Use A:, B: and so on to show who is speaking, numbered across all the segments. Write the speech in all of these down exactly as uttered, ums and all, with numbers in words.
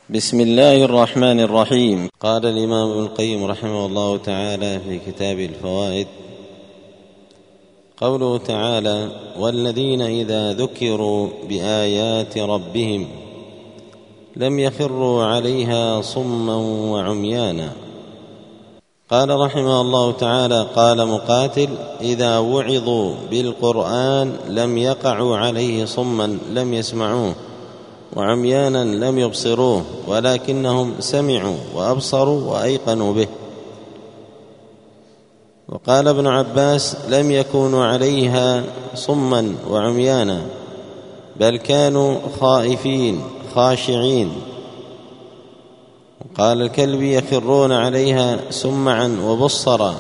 A: بسم الله الرحمن الرحيم. قال الإمام ابن القيم رحمه الله تعالى في كتاب الفوائد: قوله تعالى: والذين إذا ذكروا بآيات ربهم لم يخروا عليها صما وعميانا. قال رحمه الله تعالى: قال مقاتل: إذا وعظوا بالقرآن لم يقعوا عليه صما لم يسمعوه، وعميانا لم يبصروه، ولكنهم سمعوا وأبصروا وأيقنوا به. وقال ابن عباس: لم يكونوا عليها صما وعميانا، بل كانوا خائفين خاشعين. وقال الكلبي: يخرون عليها سمعا وبصرا.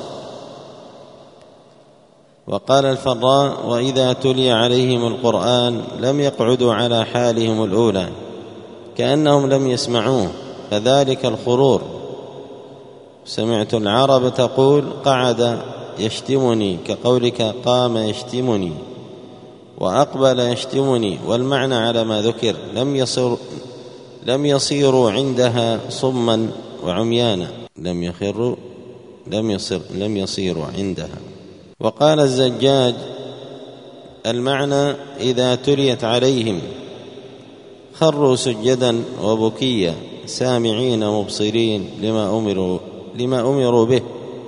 A: وقال الفراء: وإذا تلي عليهم القرآن لم يقعدوا على حالهم الأولى كأنهم لم يسمعوه، فذلك الخرور. سمعت العرب تقول: قعد يشتمني، كقولك قام يشتمني، وأقبل يشتمني، والمعنى على ما ذكر. لم يصر لم يصيروا عندها صما وعميانا، لم يخروا لم يصر لم يصيروا عندها. وقال الزجاج: المعنى إذا تليت عليهم خروا سجدا وبكيا، سامعين مبصرين لما أمروا, لما أمروا به.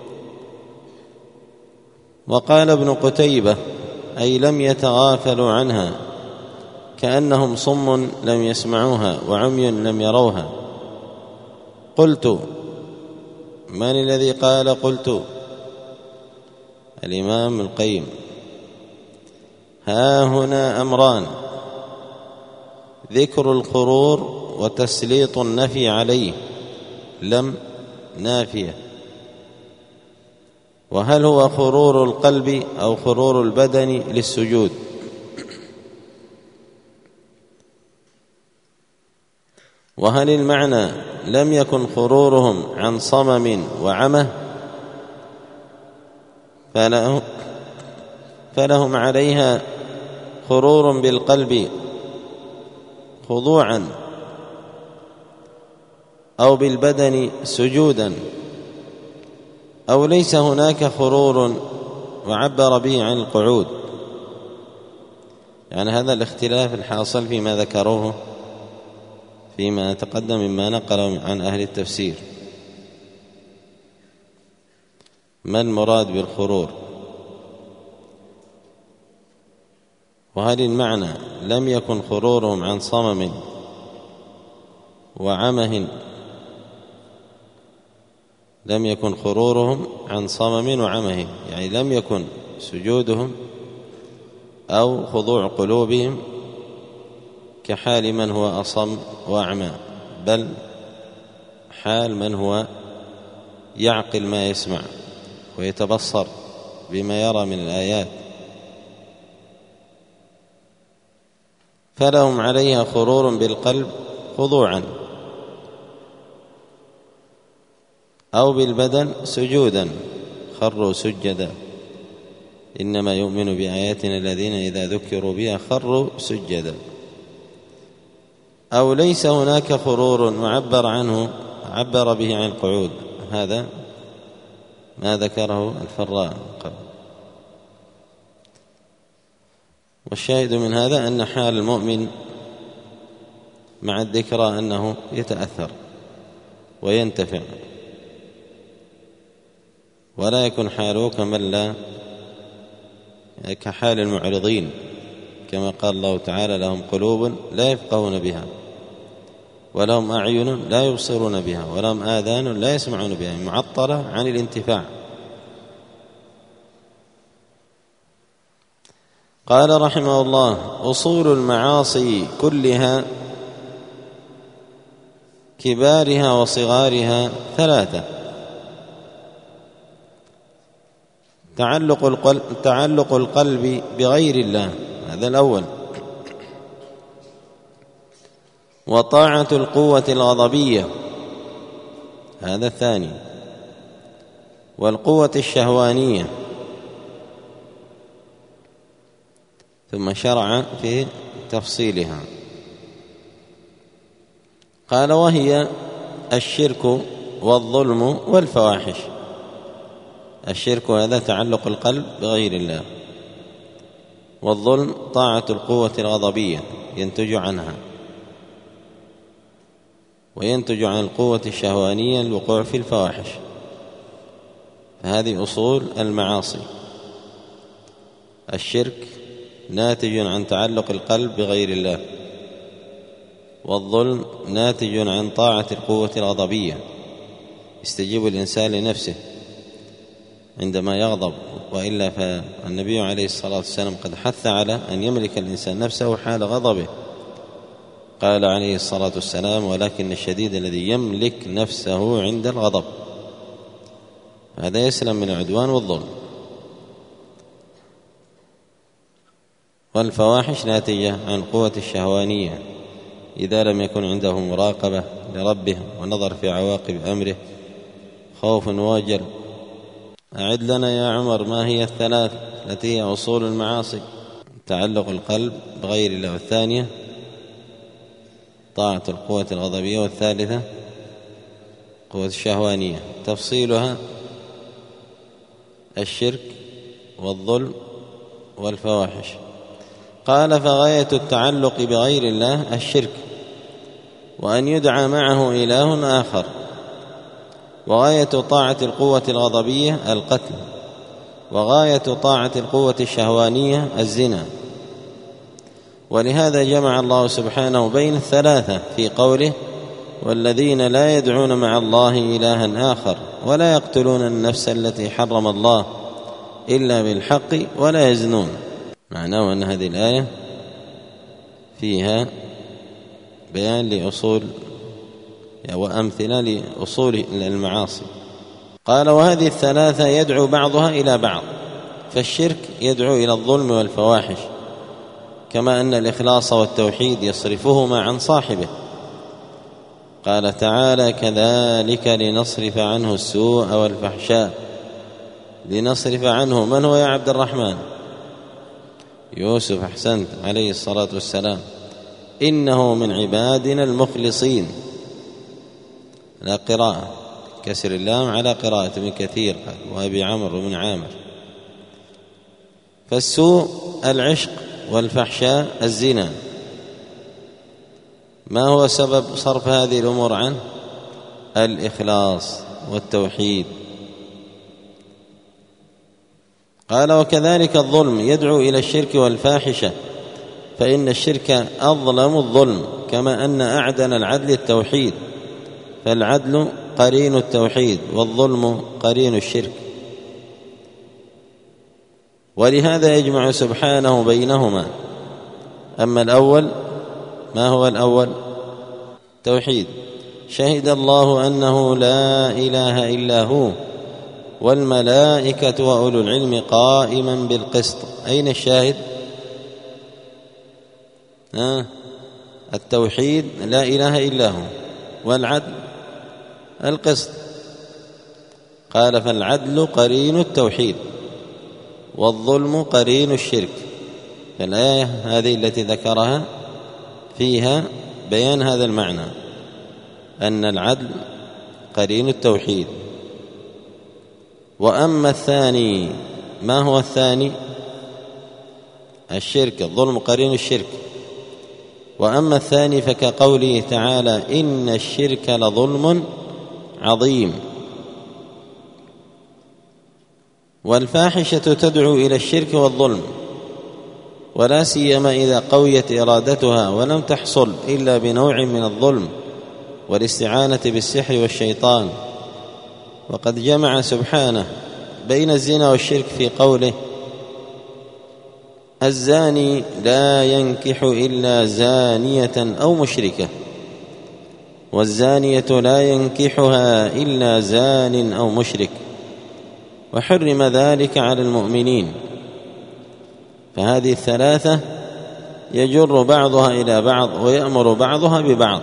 A: وقال ابن قتيبة: أي لم يتغافلوا عنها، كأنهم صم لم يسمعوها وعمي لم يروها. قلت: من الذي قال قلت؟ الإمام القيم. ها هنا أمران: ذكر الخرور وتسليط النفي عليه، لم نافية. وهل هو خرور القلب أو خرور البدن للسجود؟ وهل المعنى لم يكن خرورهم عن صمم وعمى، فلهم, فلهم عليها خرور بالقلب خضوعا، أو بالبدن سجودا، أو ليس هناك خرور وعبر به عن القعود؟ يعني هذا الاختلاف الحاصل فيما ذكروه فيما تقدم مما نقل عن أهل التفسير. ما المراد بالخرور؟ وهل المعنى لم يكن خرورهم عن صمم وعمه لم يكن خرورهم عن صمم وعمه يعني لم يكن سجودهم أو خضوع قلوبهم كحال من هو أصم وأعمى، بل حال من هو يعقل ما يسمع ويتبصر بما يرى من الآيات. فلهم عليها خرور بالقلب خضوعا، أو بالبدن سجودا، خروا سجدا. إنما يؤمن بآياتنا الذين إذا ذكروا بها خروا سجدا. أو ليس هناك خرور معبر عنه عبر به عن القعود، هذا ما ذكره الفراء قبل. والشاهد من هذا أن حال المؤمن مع الذكرى أنه يتأثر وينتفع، ولا يكون حاله كمن لا كحال المعرضين، كما قال الله تعالى: لهم قلوب لا يفقهون بها، ولهم أعين لا يبصرون بها، ولهم آذان لا يسمعون بها، معطلة عن الانتفاع. قال رحمه الله: أصول المعاصي كلها كبارها وصغارها ثلاثة: تعلق القلب, تعلق القلب بغير الله، هذا الأول. وطاعة القوة الغضبية، هذا الثاني. والقوة الشهوانية. ثم شرع في تفصيلها. قال: وهي الشرك والظلم والفواحش. الشرك هذا تعلق القلب بغير الله، والظلم طاعة القوة الغضبية ينتج عنها، وينتج عن القوة الشهوانية الوقوع في الفواحش. فهذه أصول المعاصي. الشرك ناتج عن تعلق القلب بغير الله، والظلم ناتج عن طاعة القوة الغضبية، يستجيب الإنسان لنفسه عندما يغضب، وإلا فالنبي عليه الصلاة والسلام قد حث على أن يملك الإنسان نفسه حال غضبه. قال عليه الصلاة والسلام: ولكن الشديد الذي يملك نفسه عند الغضب. هذا يسلم من العدوان والظلم. والفواحش ناتجة عن قوة الشهوانية، إذا لم يكن عنده مراقبة لربه ونظر في عواقب أمره، خوف ووجل. أعد لنا يا عمر ما هي الثلاث التي هي أصول المعاصي؟ تعلق القلب بغير الله، والثانية طاعة القوة الغضبية، والثالثة قوة الشهوانية. تفصيلها: الشرك والظلم والفواحش. قال: فغاية التعلق بغير الله الشرك، وأن يدعى معه إله آخر. وغاية طاعة القوة الغضبية القتل، وغاية طاعة القوة الشهوانية الزنا. ولهذا جمع الله سبحانه بين الثلاثة في قوله: والذين لا يدعون مع الله إلها آخر ولا يقتلون النفس التي حرم الله إلا بالحق ولا يزنون. معناه أن هذه الآية فيها بيان لأصول وأمثلة لأصول المعاصي. قال: وهذه الثلاثة يدعو بعضها إلى بعض، فالشرك يدعو إلى الظلم والفواحش، كما أن الإخلاص والتوحيد يصرفهما عن صاحبه. قال تعالى: كذلك لنصرف عنه السوء والفحشاء. لنصرف عنه من هو يا عبد الرحمن؟ يوسف، أحسنت، عليه الصلاة والسلام. إنه من عبادنا المخلصين. لا قراءة كسر اللام على قراءة ابن كثير وأبي عمرو وابن عامر. فالسوء العشق، والفحشاء الزنا. ما هو سبب صرف هذه الأمور عنه؟ الإخلاص والتوحيد. قال: وكذلك الظلم يدعو إلى الشرك والفاحشة، فإن الشرك أظلم الظلم، كما أن أعدن العدل التوحيد، فالعدل قرين التوحيد والظلم قرين الشرك. ولهذا يجمع سبحانه بينهما. أما الأول، ما هو الأول؟ توحيد. شهد الله أنه لا إله إلا هو والملائكة وأولو العلم قائما بالقسط. أين الشاهد؟ آه التوحيد، لا إله إلا هو، والعدل القسط. قال: فالعدل قرين التوحيد والظلم قرين الشرك. فالآية هذه التي ذكرها فيها بيان هذا المعنى، أن العدل قرين التوحيد. وأما الثاني، ما هو الثاني؟ الشرك، الظلم قرين الشرك. وأما الثاني فكقوله تعالى: إن الشرك لظلم عظيم. والفاحشة تدعو إلى الشرك والظلم، ولا سيما إذا قويت إرادتها ولم تحصل إلا بنوع من الظلم والاستعانة بالسحر والشيطان. وقد جمع سبحانه بين الزنا والشرك في قوله: الزاني لا ينكح إلا زانية أو مشركة، والزانية لا ينكحها إلا زان أو مشرك، وحرم ذلك على المؤمنين. فهذه الثلاثة يجر بعضها إلى بعض ويأمر بعضها ببعض.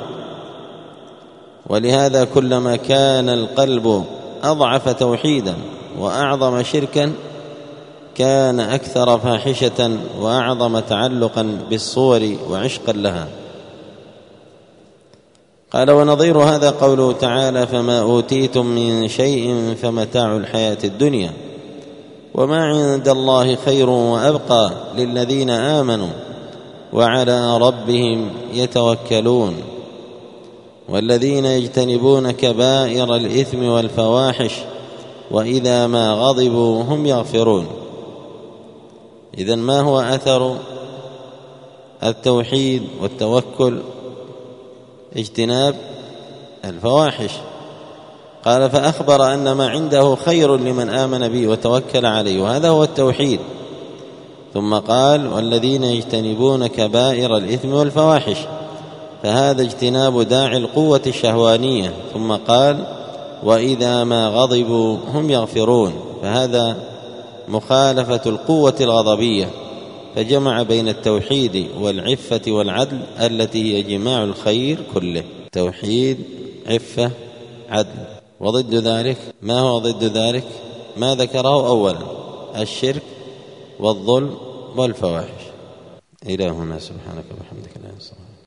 A: ولهذا كلما كان القلب أضعف توحيدا وأعظم شركا، كان أكثر فاحشة وأعظم تعلقا بالصور وعشقا لها. قال: ونظير هذا قوله تعالى: فما أوتيتم من شيء فمتاع الحياة الدنيا وما عند الله خير وأبقى للذين آمنوا وعلى ربهم يتوكلون والذين يجتنبون كبائر الإثم والفواحش وإذا ما غضبوا هم يغفرون. إذن ما هو أثر التوحيد والتوكل؟ اجتناب الفواحش. قال: فأخبر أن ما عنده خير لمن آمن به وتوكل عليه، وهذا هو التوحيد. ثم قال: والذين يجتنبون كبائر الإثم والفواحش، فهذا اجتناب داعي القوة الشهوانية. ثم قال: وإذا ما غضبوا هم يغفرون، فهذا مخالفة القوة الغضبية، فجمع بين التوحيد والعفة والعدل التي هي جماع الخير كله. توحيد، عفة، عدل. وضد ذلك ما هو ضد ذلك؟ ما ذكره أولا: الشرك والظلم والفواحش. إلى هنا. سبحانك وبحمدك لا إله إلا أنت.